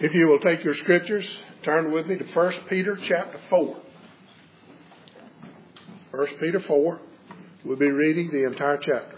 If you will take your scriptures, turn with me to 1 Peter chapter 4. 1 Peter 4. We'll be reading the entire chapter.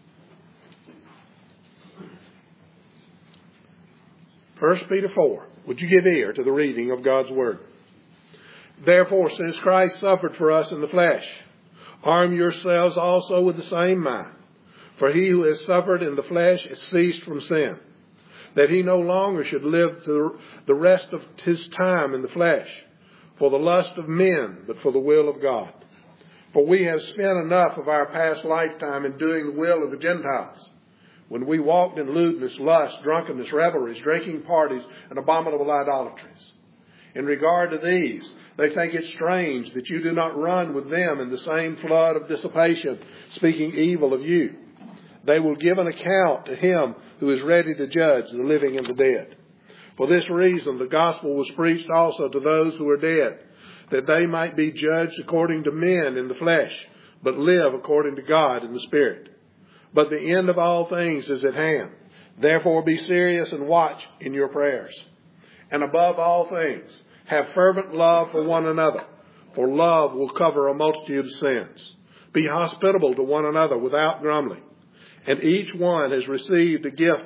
1 Peter 4. Would you give ear to the reading of God's Word? Therefore, since Christ suffered for us in the flesh, arm yourselves also with the same mind. For he who has suffered in the flesh has ceased from sin, that he no longer should live the rest of his time in the flesh, for the lust of men, but for the will of God. For we have spent enough of our past lifetime in doing the will of the Gentiles, when we walked in lewdness, lust, drunkenness, revelries, drinking parties, and abominable idolatries. In regard to these, they think it strange that you do not run with them in the same flood of dissipation, speaking evil of you. They will give an account to him who is ready to judge the living and the dead. For this reason, the gospel was preached also to those who are dead, that they might be judged according to men in the flesh, but live according to God in the Spirit. But the end of all things is at hand. Therefore be serious and watch in your prayers. And above all things, have fervent love for one another, for love will cover a multitude of sins. Be hospitable to one another without grumbling. And each one has received a gift.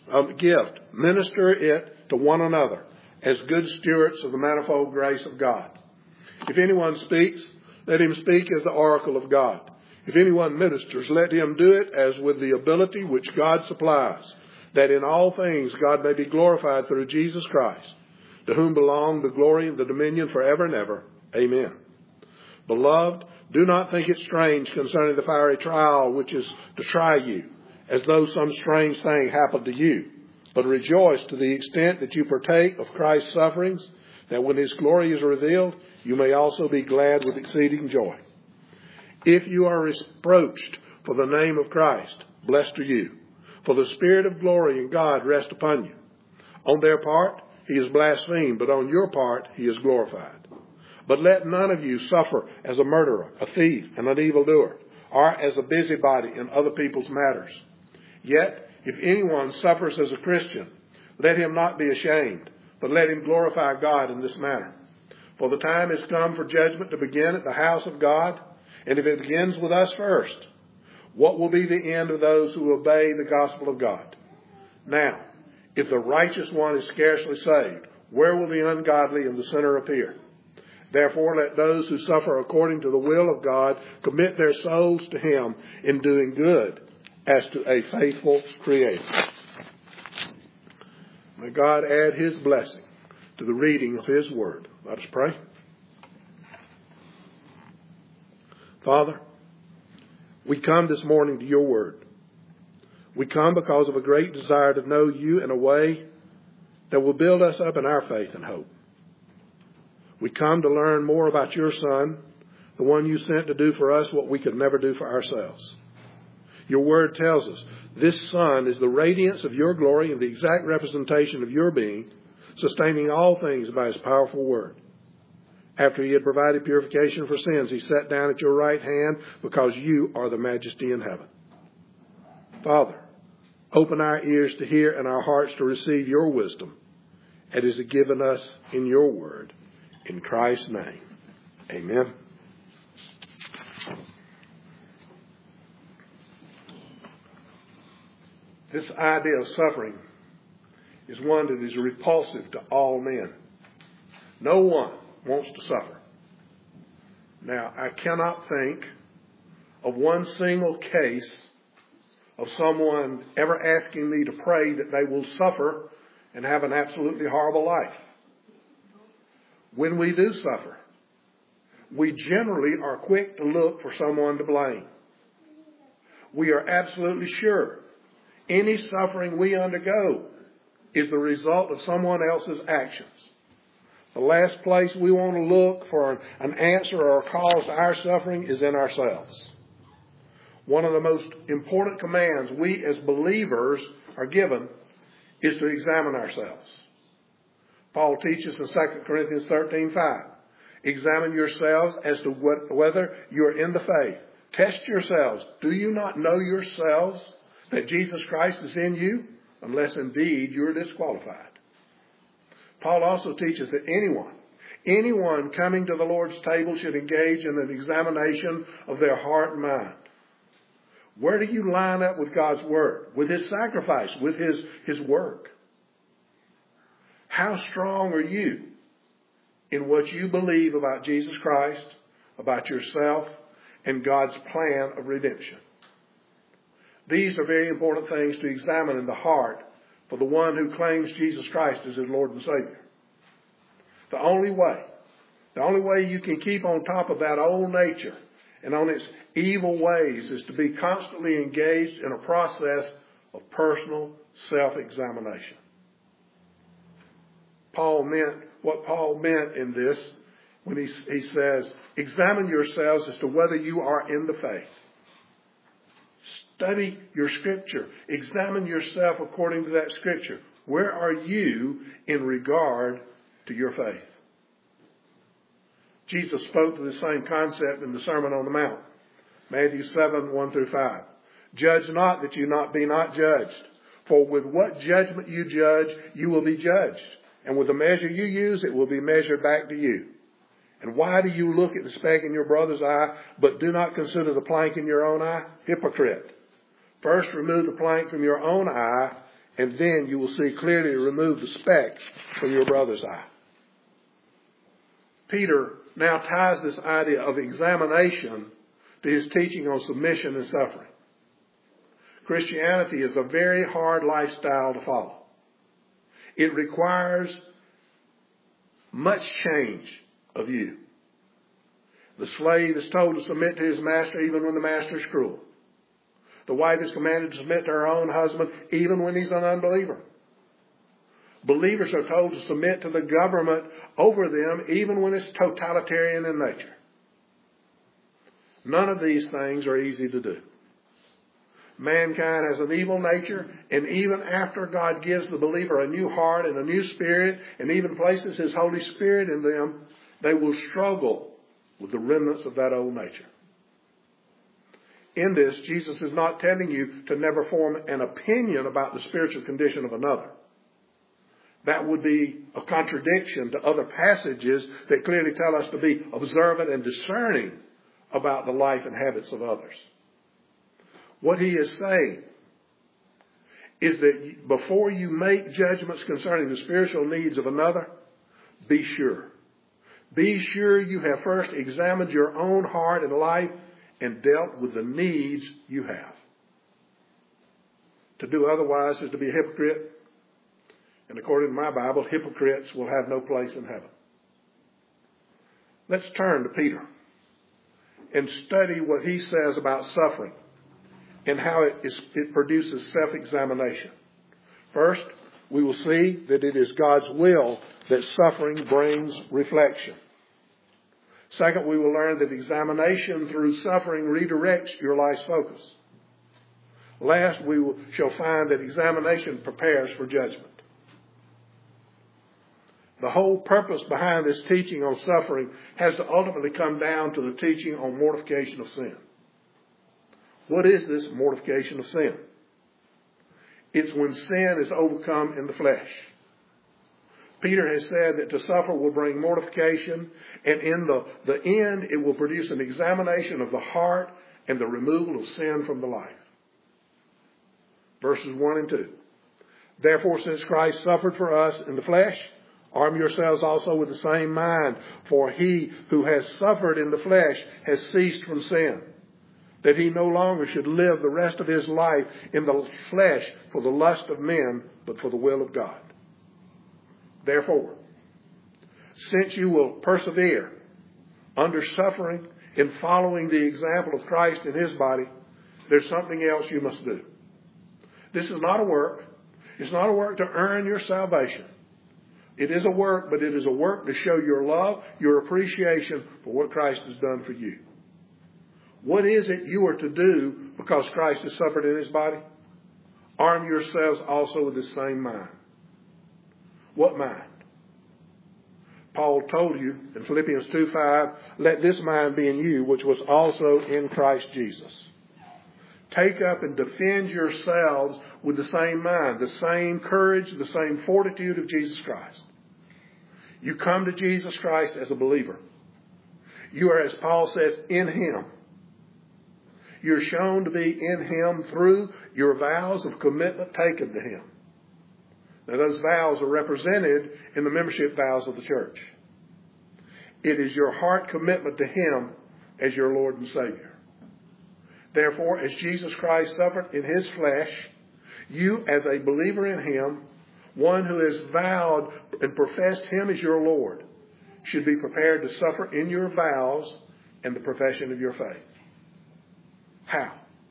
Minister it to one another as good stewards of the manifold grace of God. If anyone speaks, let him speak as the oracle of God. If anyone ministers, let him do it as with the ability which God supplies, that in all things God may be glorified through Jesus Christ, to whom belong the glory and the dominion forever and ever. Amen. Beloved, do not think it strange concerning the fiery trial which is to try you, as though some strange thing happened to you. But rejoice to the extent that you partake of Christ's sufferings, that when his glory is revealed, you may also be glad with exceeding joy. If you are reproached for the name of Christ, blessed are you, for the Spirit of glory and God rest upon you. On their part, he is blasphemed, but on your part, he is glorified. But let none of you suffer as a murderer, a thief, and an evildoer, or as a busybody in other people's matters. Yet, if anyone suffers as a Christian, let him not be ashamed, but let him glorify God in this manner. For the time has come for judgment to begin at the house of God, and if it begins with us first, what will be the end of those who obey the gospel of God? Now, if the righteous one is scarcely saved, where will the ungodly and the sinner appear? Therefore, let those who suffer according to the will of God commit their souls to him in doing good as to a faithful Creator. May God add his blessing to the reading of his word. Let us pray. Father, we come this morning to your word. We come because of a great desire to know you in a way that will build us up in our faith and hope. We come to learn more about your Son, the one you sent to do for us what we could never do for ourselves. Your word tells us this Son is the radiance of your glory and the exact representation of your being, sustaining all things by his powerful word. After he had provided purification for sins, he sat down at your right hand because you are the majesty in heaven. Father, open our ears to hear and our hearts to receive your wisdom, as is given us in your word. In Christ's name, amen. This idea of suffering is one that is repulsive to all men. No one wants to suffer. Now, I cannot think of one single case of someone ever asking me to pray that they will suffer and have an absolutely horrible life. When we do suffer, we generally are quick to look for someone to blame. We are absolutely sure any suffering we undergo is the result of someone else's actions. The last place we want to look for an answer or a cause to our suffering is in ourselves. One of the most important commands we as believers are given is to examine ourselves. Paul teaches in 2 Corinthians 13:5, examine yourselves as to whether you are in the faith. Test yourselves. Do you not know yourselves that Jesus Christ is in you? Unless indeed you are disqualified. Paul also teaches that anyone coming to the Lord's table should engage in an examination of their heart and mind. Where do you line up with God's Word, with His sacrifice, with His work? How strong are you in what you believe about Jesus Christ, about yourself, and God's plan of redemption? These are very important things to examine in the heart for the one who claims Jesus Christ as his Lord and Savior. The only way you can keep on top of that old nature and on its evil ways is to be constantly engaged in a process of personal self-examination. What Paul meant in this when he says, examine yourselves as to whether you are in the faith. Study your Scripture. Examine yourself according to that Scripture. Where are you in regard to your faith? Jesus spoke to the same concept in the Sermon on the Mount. Matthew 7, 1 through 5. Judge not that you be not judged. For with what judgment you judge, you will be judged. And with the measure you use, it will be measured back to you. And why do you look at the speck in your brother's eye, but do not consider the plank in your own eye? Hypocrite. First remove the plank from your own eye, and then you will see clearly to remove the speck from your brother's eye. Peter now ties this idea of examination to his teaching on submission and suffering. Christianity is a very hard lifestyle to follow. It requires much change of you. The slave is told to submit to his master even when the master is cruel. The wife is commanded to submit to her own husband even when he's an unbeliever. Believers are told to submit to the government over them even when it's totalitarian in nature. None of these things are easy to do. Mankind has an evil nature, and even after God gives the believer a new heart and a new spirit, and even places His Holy Spirit in them, they will struggle with the remnants of that old nature. In this, Jesus is not telling you to never form an opinion about the spiritual condition of another. That would be a contradiction to other passages that clearly tell us to be observant and discerning about the life and habits of others. What he is saying is that before you make judgments concerning the spiritual needs of another, be sure. Be sure you have first examined your own heart and life and dealt with the needs you have. To do otherwise is to be a hypocrite. And according to my Bible, hypocrites will have no place in heaven. Let's turn to Peter and study what he says about suffering and how it produces self-examination. First, we will see that it is God's will that suffering brings reflection. Second, we will learn that examination through suffering redirects your life's focus. Last, shall find that examination prepares for judgment. The whole purpose behind this teaching on suffering has to ultimately come down to the teaching on mortification of sin. What is this mortification of sin? It's when sin is overcome in the flesh. Peter has said that to suffer will bring mortification, and in the end it will produce an examination of the heart and the removal of sin from the life. Verses 1 and 2. Therefore, since Christ suffered for us in the flesh, arm yourselves also with the same mind, for he who has suffered in the flesh has ceased from sin, that he no longer should live the rest of his life in the flesh for the lust of men, but for the will of God. Therefore, since you will persevere under suffering in following the example of Christ in his body, there's something else you must do. This is not a work. It's not a work to earn your salvation. It is a work, but it is a work to show your love, your appreciation for what Christ has done for you. What is it you are to do because Christ has suffered in his body? Arm yourselves also with the same mind. What mind? Paul told you in Philippians 2:5, let this mind be in you, which was also in Christ Jesus. Take up and defend yourselves with the same mind, the same courage, the same fortitude of Jesus Christ. You come to Jesus Christ as a believer. You are, as Paul says, in Him. You're shown to be in Him through your vows of commitment taken to Him. Now, those vows are represented in the membership vows of the church. It is your heart commitment to Him as your Lord and Savior. Therefore, as Jesus Christ suffered in His flesh, you, as a believer in Him, one who has vowed and professed Him as your Lord, should be prepared to suffer in your vows and the profession of your faith. How?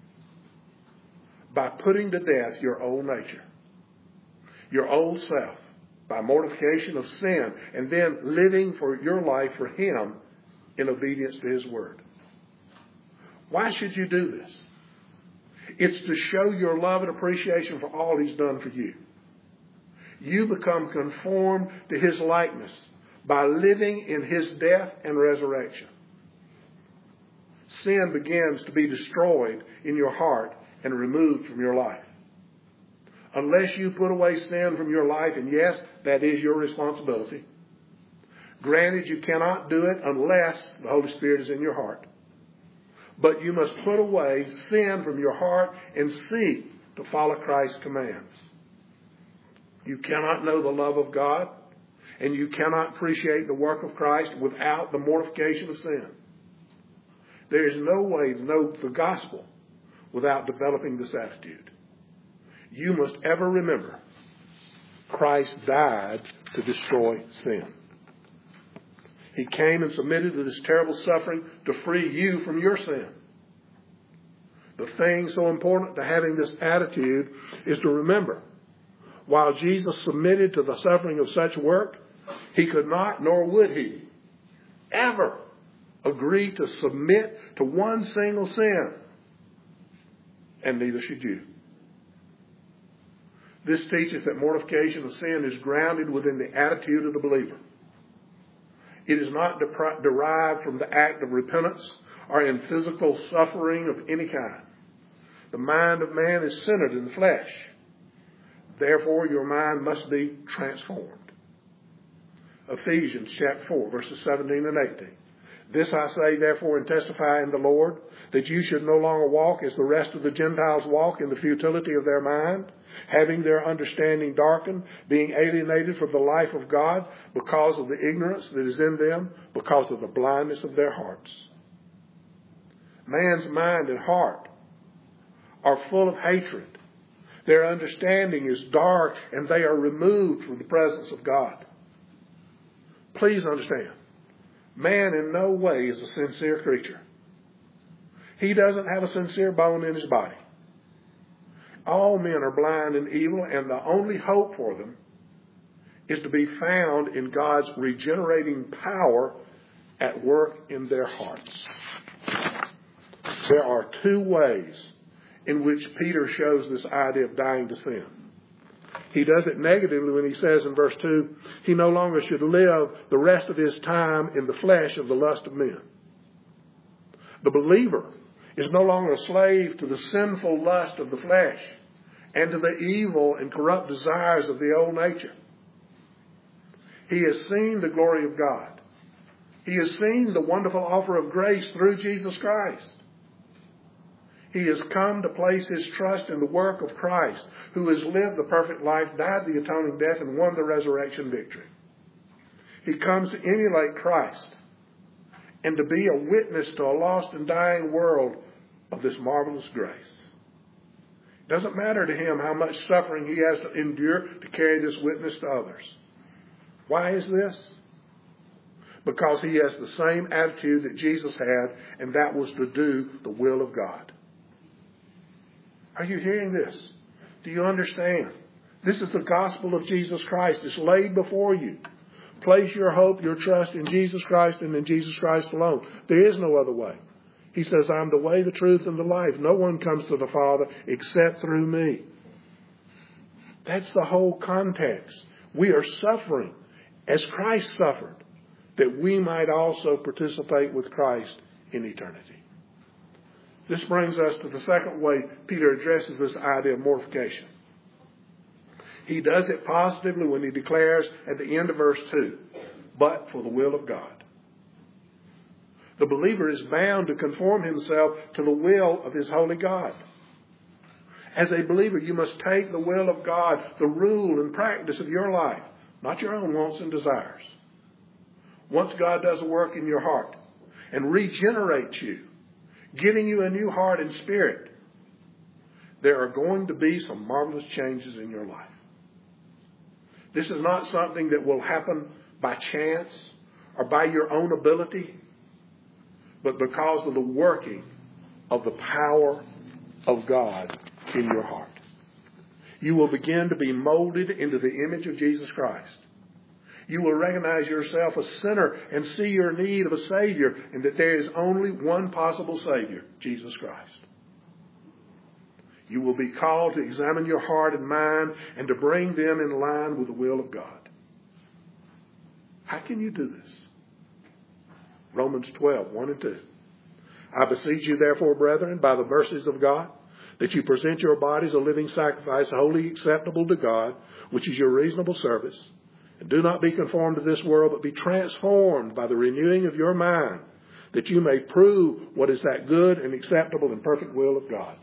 By putting to death your old nature, your old self, by mortification of sin, and then living for your life for Him in obedience to His Word. Why should you do this? It's to show your love and appreciation for all He's done for you. You become conformed to His likeness by living in His death and resurrection. Sin begins to be destroyed in your heart and removed from your life. Unless you put away sin from your life, and yes, that is your responsibility. Granted, you cannot do it unless the Holy Spirit is in your heart. But you must put away sin from your heart and seek to follow Christ's commands. You cannot know the love of God, and you cannot appreciate the work of Christ without the mortification of sin. There is no way to know the gospel without developing this attitude. You must ever remember, Christ died to destroy sin. He came and submitted to this terrible suffering to free you from your sin. The thing so important to having this attitude is to remember, while Jesus submitted to the suffering of such work, He could not, nor would He, ever agree to submit to one single sin. And neither should you. This teaches that mortification of sin is grounded within the attitude of the believer. It is not derived from the act of repentance or in physical suffering of any kind. The mind of man is centered in the flesh. Therefore, your mind must be transformed. Ephesians chapter 4, verses 17 and 18. This I say, therefore, and testify in the Lord, that you should no longer walk as the rest of the Gentiles walk in the futility of their mind, having their understanding darkened, being alienated from the life of God because of the ignorance that is in them, because of the blindness of their hearts. Man's mind and heart are full of hatred. Their understanding is dark, and they are removed from the presence of God. Please understand, man in no way is a sincere creature. He doesn't have a sincere bone in his body. All men are blind and evil, and the only hope for them is to be found in God's regenerating power at work in their hearts. There are two ways in which Peter shows this idea of dying to sin. He does it negatively when he says in verse 2, he no longer should live the rest of his time in the flesh of the lust of men. The believer is no longer a slave to the sinful lust of the flesh and to the evil and corrupt desires of the old nature. He has seen the glory of God. He has seen the wonderful offer of grace through Jesus Christ. He has come to place his trust in the work of Christ, who has lived the perfect life, died the atoning death, and won the resurrection victory. He comes to emulate Christ and to be a witness to a lost and dying world of this marvelous grace. It doesn't matter to him how much suffering he has to endure to carry this witness to others. Why is this? Because he has the same attitude that Jesus had, and that was to do the will of God. Are you hearing this? Do you understand? This is the gospel of Jesus Christ. It's laid before you. Place your hope, your trust in Jesus Christ and in Jesus Christ alone. There is no other way. He says, I'm the way, the truth, and the life. No one comes to the Father except through me. That's the whole context. We are suffering as Christ suffered, that we might also participate with Christ in eternity. This brings us to the second way Peter addresses this idea of mortification. He does it positively when he declares at the end of verse 2, but for the will of God. The believer is bound to conform himself to the will of his holy God. As a believer, you must take the will of God, the rule and practice of your life, not your own wants and desires. Once God does a work in your heart and regenerates you, giving you a new heart and spirit, there are going to be some marvelous changes in your life. This is not something that will happen by chance or by your own ability, but because of the working of the power of God in your heart. You will begin to be molded into the image of Jesus Christ. You will recognize yourself a sinner and see your need of a Savior, and that there is only one possible Savior, Jesus Christ. You will be called to examine your heart and mind and to bring them in line with the will of God. How can you do this? Romans 12, 1 and 2. I beseech you therefore, brethren, by the mercies of God, that you present your bodies a living sacrifice, wholly acceptable to God, which is your reasonable service. And do not be conformed to this world, but be transformed by the renewing of your mind, that you may prove what is that good and acceptable and perfect will of God.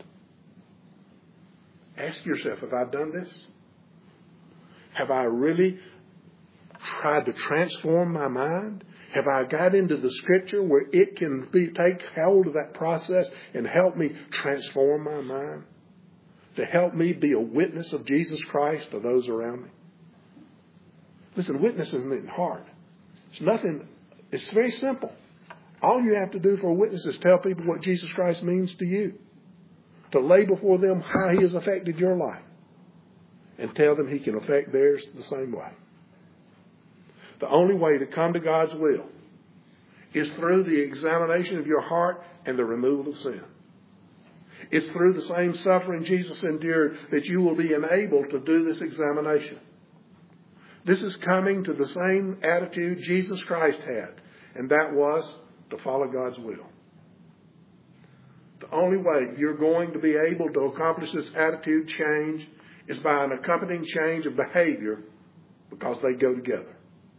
Ask yourself, have I done this? Have I really tried to transform my mind? Have I got into the Scripture where it can take hold of that process and help me transform my mind? To help me be a witness of Jesus Christ to those around me? Listen, witnessing isn't hard. It's very simple. All you have to do for a witness is tell people what Jesus Christ means to you. To lay before them how He has affected your life. And tell them He can affect theirs the same way. The only way to come to God's will is through the examination of your heart and the removal of sin. It's through the same suffering Jesus endured that you will be enabled to do this examination. This is coming to the same attitude Jesus Christ had, and that was to follow God's will. The only way you're going to be able to accomplish this attitude change is by an accompanying change of behavior, because they go together.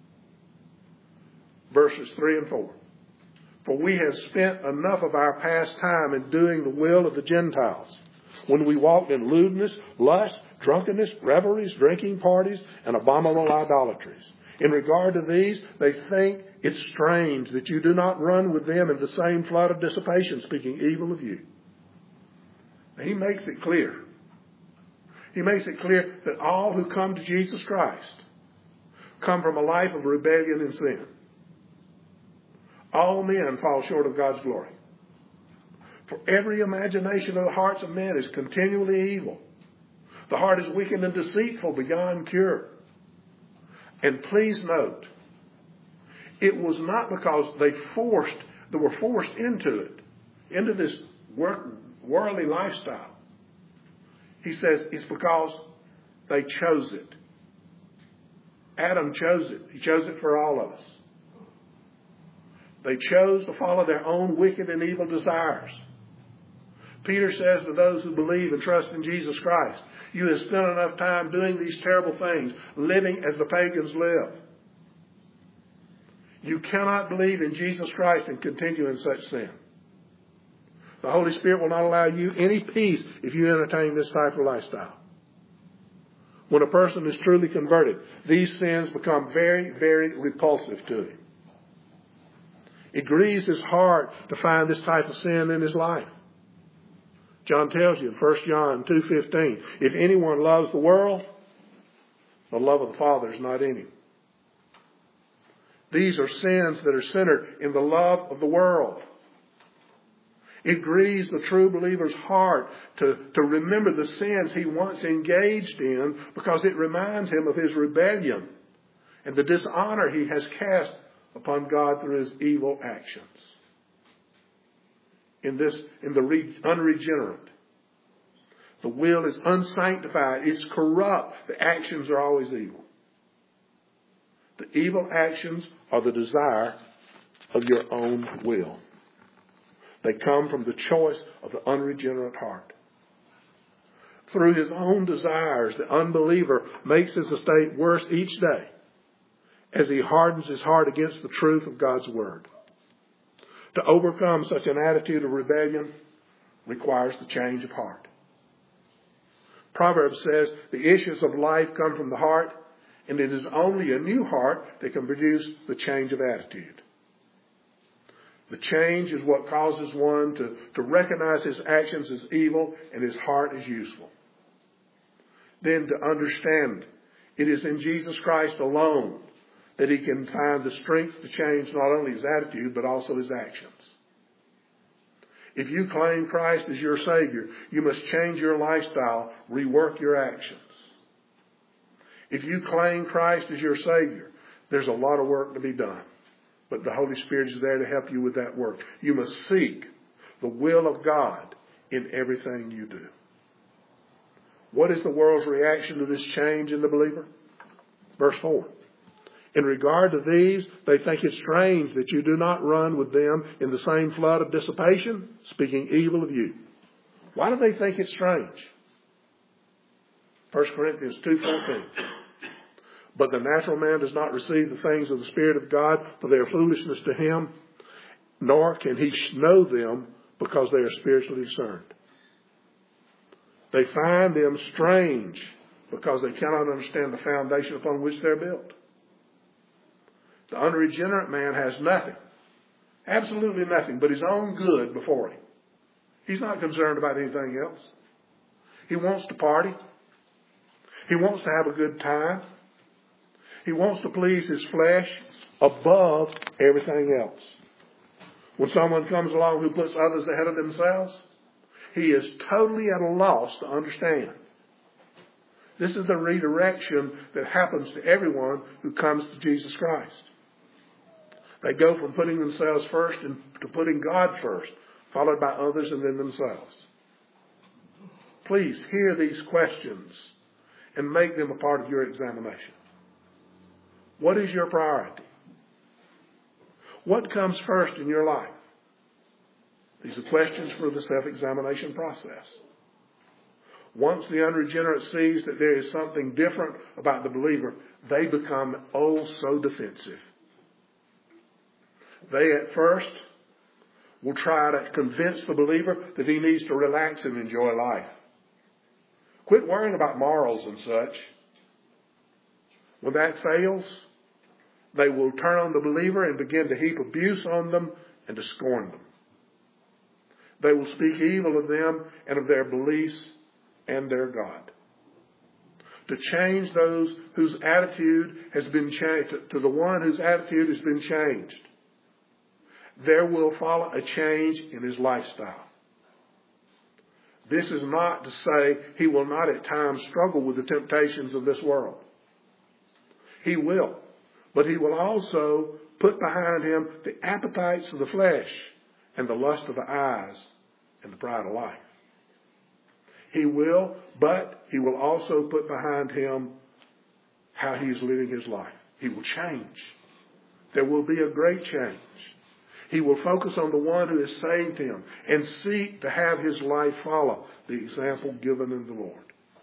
Verses 3 and 4. For we have spent enough of our past time in doing the will of the Gentiles, when we walked in lewdness, lust, drunkenness, revelries, drinking parties, and abominable idolatries. In regard to these, they think it's strange that you do not run with them in the same flood of dissipation, speaking evil of you. He makes it clear. He makes it clear that all who come to Jesus Christ come from a life of rebellion and sin. All men fall short of God's glory. For every imagination of the hearts of men is continually evil. The heart is wicked and deceitful beyond cure. And please note, it was not because they were forced into it, into this worldly lifestyle. He says it's because they chose it. Adam chose it. He chose it for all of us. They chose to follow their own wicked and evil desires. Peter says to those who believe and trust in Jesus Christ, you have spent enough time doing these terrible things, living as the pagans live. You cannot believe in Jesus Christ and continue in such sin. The Holy Spirit will not allow you any peace if you entertain this type of lifestyle. When a person is truly converted, these sins become very, very repulsive to him. It grieves his heart to find this type of sin in his life. John tells you in 1 John 2:15, if anyone loves the world, the love of the Father is not in him. These are sins that are centered in the love of the world. It grieves the true believer's heart to remember the sins he once engaged in, because it reminds him of his rebellion and the dishonor he has cast upon God through his evil actions. In the unregenerate, the will is unsanctified. It's corrupt. The actions are always evil. The evil actions are the desire of your own will. They come from the choice of the unregenerate heart. Through his own desires, the unbeliever makes his estate worse each day as he hardens his heart against the truth of God's word. To overcome such an attitude of rebellion requires the change of heart. Proverbs says the issues of life come from the heart, and it is only a new heart that can produce the change of attitude. The change is what causes one to recognize his actions as evil and his heart as useful. Then to understand it is in Jesus Christ alone that he can find the strength to change not only his attitude but also his actions. If you claim Christ as your Savior, you must change your lifestyle, rework your actions. If you claim Christ as your Savior, there's a lot of work to be done. But the Holy Spirit is there to help you with that work. You must seek the will of God in everything you do. What is the world's reaction to this change in the believer? Verse 4. In regard to these, they think it strange that you do not run with them in the same flood of dissipation, speaking evil of you. Why do they think it strange? 1 Corinthians 2:14. But the natural man does not receive the things of the Spirit of God, for they are foolishness to him, nor can he know them because they are spiritually discerned. They find them strange because they cannot understand the foundation upon which they're built. The unregenerate man has nothing, absolutely nothing, but his own good before him. He's not concerned about anything else. He wants to party. He wants to have a good time. He wants to please his flesh above everything else. When someone comes along who puts others ahead of themselves, he is totally at a loss to understand. This is the redirection that happens to everyone who comes to Jesus Christ. They go from putting themselves first to putting God first, followed by others and then themselves. Please hear these questions and make them a part of your examination. What is your priority? What comes first in your life? These are questions for the self-examination process. Once the unregenerate sees that there is something different about the believer, they become oh so defensive. They at first will try to convince the believer that he needs to relax and enjoy life. Quit worrying about morals and such. When that fails, they will turn on the believer and begin to heap abuse on them and to scorn them. They will speak evil of them and of their beliefs and their God. To change those whose attitude has been changed, to the one whose attitude has been changed, there will follow a change in his lifestyle. This is not to say he will not at times struggle with the temptations of this world. He will. But he will also put behind him the appetites of the flesh and the lust of the eyes and the pride of life. He will, but he will also put behind him how he is living his life. He will change. There will be a great change. He will focus on the one who has saved him and seek to have his life follow the example given in the Lord.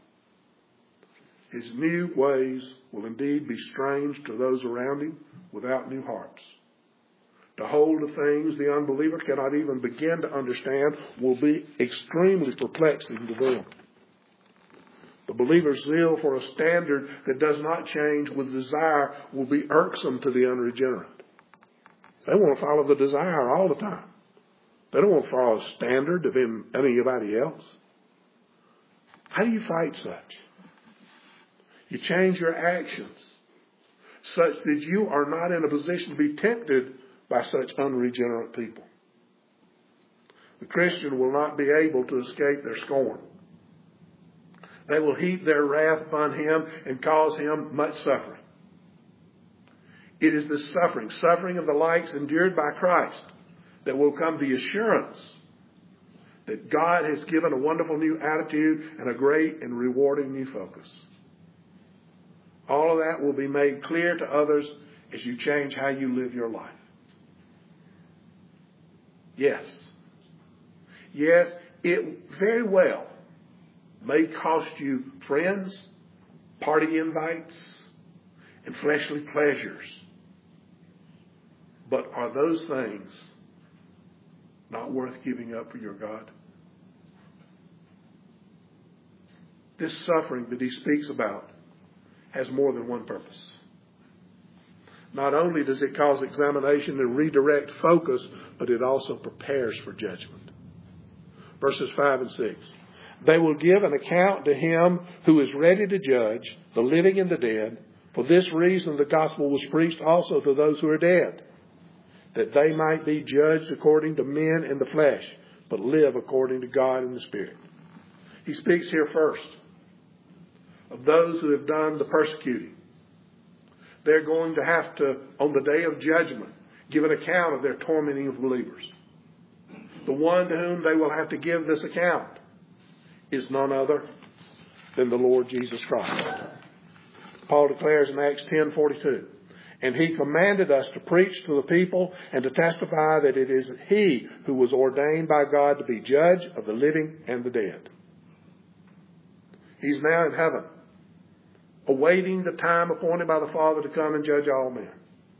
His new ways will indeed be strange to those around him without new hearts. To hold to things the unbeliever cannot even begin to understand will be extremely perplexing to them. The believer's zeal for a standard that does not change with desire will be irksome to the unregenerate. They want to follow the desire all the time. They don't want to follow a standard of anybody else. How do you fight such? You change your actions such that you are not in a position to be tempted by such unregenerate people. The Christian will not be able to escape their scorn. They will heap their wrath upon him and cause him much suffering. It is the suffering of the likes endured by Christ, that will come the assurance that God has given a wonderful new attitude and a great and rewarding new focus. All of that will be made clear to others as you change how you live your life. Yes, it very well may cost you friends, party invites, and fleshly pleasures. But are those things not worth giving up for your God? This suffering that he speaks about has more than one purpose. Not only does it cause examination and redirect focus, but it also prepares for judgment. Verses 5 and 6. They will give an account to him who is ready to judge the living and the dead. For this reason the gospel was preached also to those who are dead, that they might be judged according to men in the flesh, but live according to God in the Spirit. He speaks here first of those who have done the persecuting. They're going to have to, on the day of judgment, give an account of their tormenting of believers. The one to whom they will have to give this account is none other than the Lord Jesus Christ. Paul declares in Acts 10:42, and he commanded us to preach to the people and to testify that it is he who was ordained by God to be judge of the living and the dead. He's now in heaven, awaiting the time appointed by the Father to come and judge all men.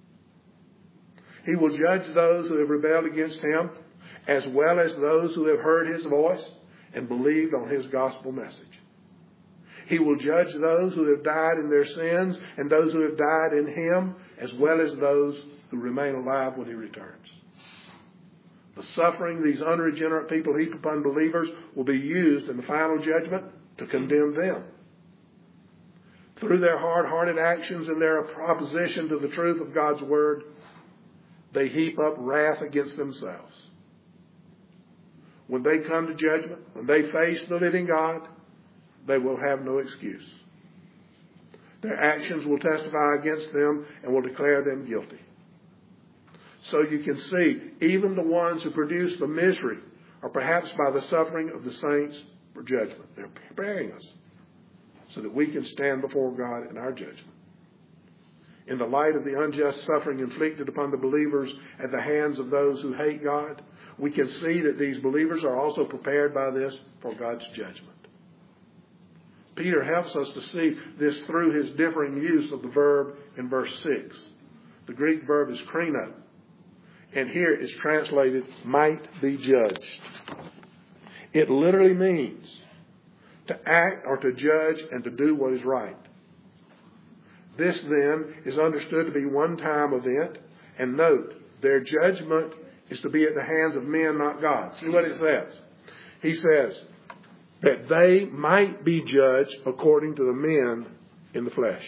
He will judge those who have rebelled against him, as well as those who have heard his voice and believed on his gospel message. He will judge those who have died in their sins and those who have died in him, as well as those who remain alive when he returns. The suffering these unregenerate people heap upon believers will be used in the final judgment to condemn them. Through their hard-hearted actions and their opposition to the truth of God's word, they heap up wrath against themselves. When they come to judgment, when they face the living God, they will have no excuse. Their actions will testify against them and will declare them guilty. So you can see, even the ones who produce the misery are perhaps by the suffering of the saints for judgment. They're preparing us so that we can stand before God in our judgment. In the light of the unjust suffering inflicted upon the believers at the hands of those who hate God, we can see that these believers are also prepared by this for God's judgment. Peter helps us to see this through his differing use of the verb in verse 6. The Greek verb is krino, and here it's translated might be judged. It literally means to act or to judge and to do what is right. This then is understood to be one-time event, and note, their judgment is to be at the hands of men, not God. See what it says? He says that they might be judged according to the men in the flesh.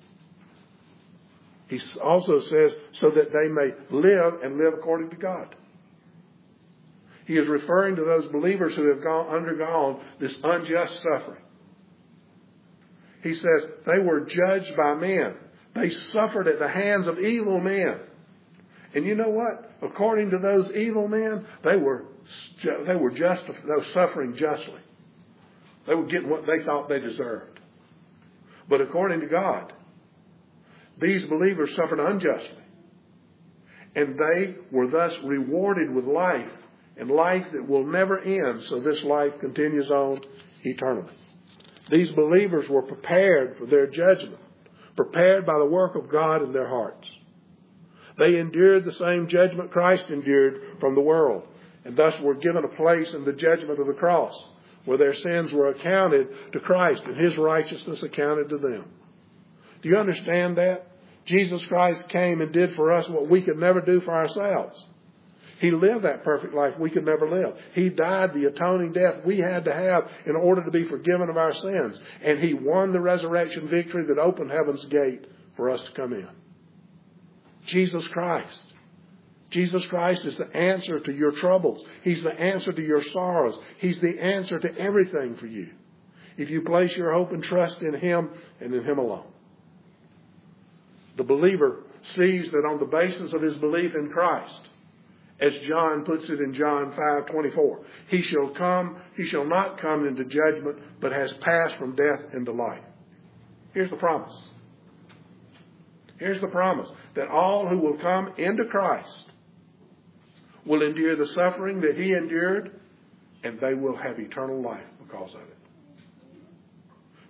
He also says so that they may live and live according to God. He is referring to those believers who have undergone this unjust suffering. He says they were judged by men. They suffered at the hands of evil men. And you know what? According to those evil men, they were suffering justly. They were getting what they thought they deserved. But according to God, these believers suffered unjustly. And they were thus rewarded with life, and life that will never end, so this life continues on eternally. These believers were prepared for their judgment, prepared by the work of God in their hearts. They endured the same judgment Christ endured from the world, and thus were given a place in the judgment of the cross, where their sins were accounted to Christ and his righteousness accounted to them. Do you understand that? Jesus Christ came and did for us what we could never do for ourselves. He lived that perfect life we could never live. He died the atoning death we had to have in order to be forgiven of our sins. And he won the resurrection victory that opened heaven's gate for us to come in. Jesus Christ. Jesus Christ is the answer to your troubles. He's the answer to your sorrows. He's the answer to everything for you, if you place your hope and trust in him and in him alone. The believer sees that on the basis of his belief in Christ, as John puts it in John 5:24, he shall not come into judgment, but has passed from death into life. Here's the promise. Here's the promise that all who will come into Christ will endure the suffering that he endured, and they will have eternal life because of it.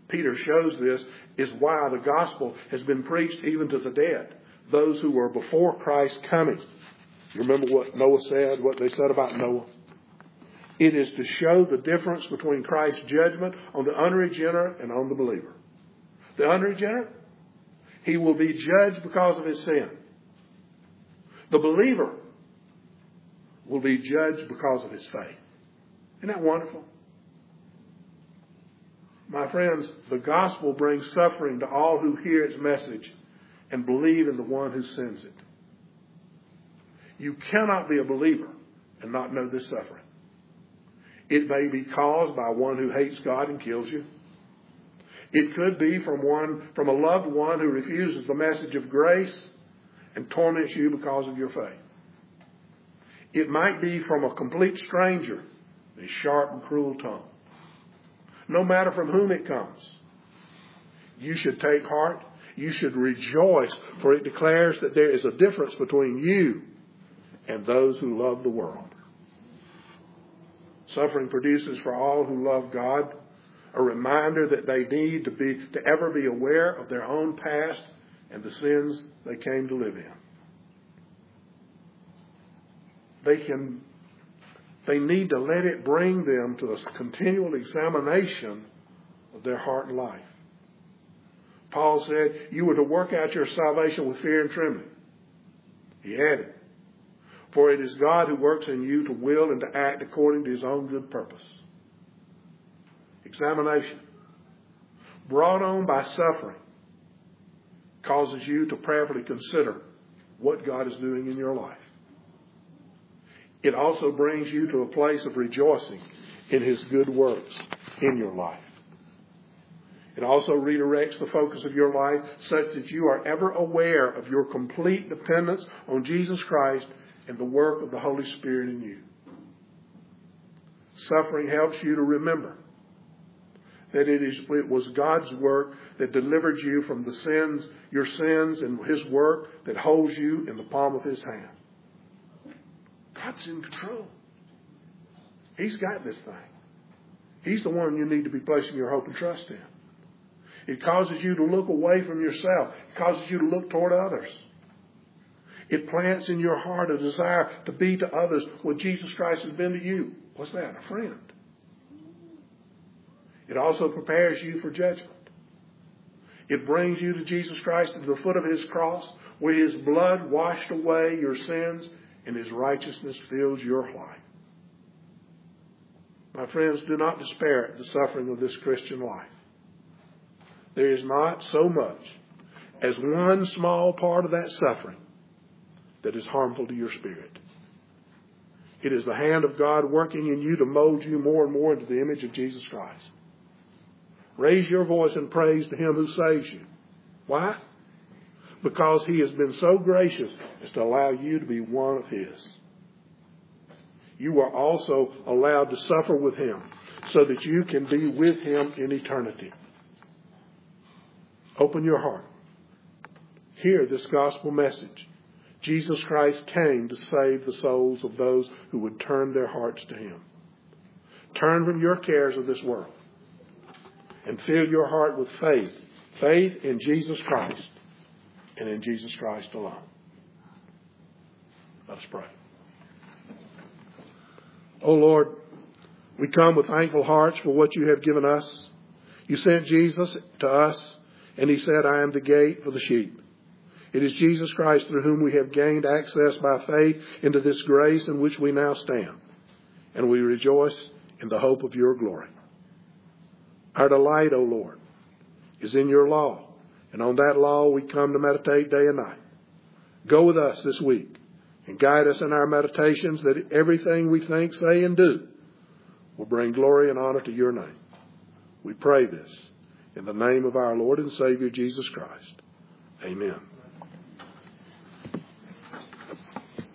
Peter shows this is why the gospel has been preached even to the dead, those who were before Christ's coming. You remember what Noah said, what they said about Noah? It is to show the difference between Christ's judgment on the unregenerate and on the believer. The unregenerate, he will be judged because of his sin. The believer will be judged because of his faith. Isn't that wonderful? My friends, the gospel brings suffering to all who hear its message and believe in the one who sends it. You cannot be a believer and not know this suffering. It may be caused by one who hates God and kills you. It could be from a loved one who refuses the message of grace and torments you because of your faith. It might be from a complete stranger, a sharp and cruel tongue. No matter from whom it comes, you should take heart. You should rejoice, for it declares that there is a difference between you and those who love the world. Suffering produces for all who love God a reminder that they need to ever be aware of their own past and the sins they came to live in. They need to let it bring them to a continual examination of their heart and life. Paul said, you were to work out your salvation with fear and trembling. He added, for it is God who works in you to will and to act according to his own good purpose. Examination, brought on by suffering, causes you to prayerfully consider what God is doing in your life. It also brings you to a place of rejoicing in his good works in your life. It also redirects the focus of your life such that you are ever aware of your complete dependence on Jesus Christ and the work of the Holy Spirit in you. Suffering helps you to remember that it was God's work that delivered you from your sins, and his work that holds you in the palm of his hand. God's in control. He's got this thing. He's the one you need to be placing your hope and trust in. It causes you to look away from yourself. It causes you to look toward others. It plants in your heart a desire to be to others what Jesus Christ has been to you. What's that? A friend. It also prepares you for judgment. It brings you to Jesus Christ to the foot of his cross, where his blood washed away your sins and his righteousness fills your life. My friends, do not despair at the suffering of this Christian life. There is not so much as one small part of that suffering that is harmful to your spirit. It is the hand of God working in you to mold you more and more into the image of Jesus Christ. Raise your voice in praise to him who saves you. Why? Because he has been so gracious as to allow you to be one of his. You are also allowed to suffer with him so that you can be with him in eternity. Open your heart. Hear this gospel message. Jesus Christ came to save the souls of those who would turn their hearts to him. Turn from your cares of this world and fill your heart with faith. Faith in Jesus Christ and in Jesus Christ alone. Let us pray. Oh Lord, we come with thankful hearts for what you have given us. You sent Jesus to us, and he said, I am the gate for the sheep. It is Jesus Christ through whom we have gained access by faith into this grace in which we now stand. And we rejoice in the hope of your glory. Our delight, O Lord, is in your law. And on that law we come to meditate day and night. Go with us this week and guide us in our meditations that everything we think, say, and do will bring glory and honor to your name. We pray this in the name of our Lord and Savior, Jesus Christ. Amen.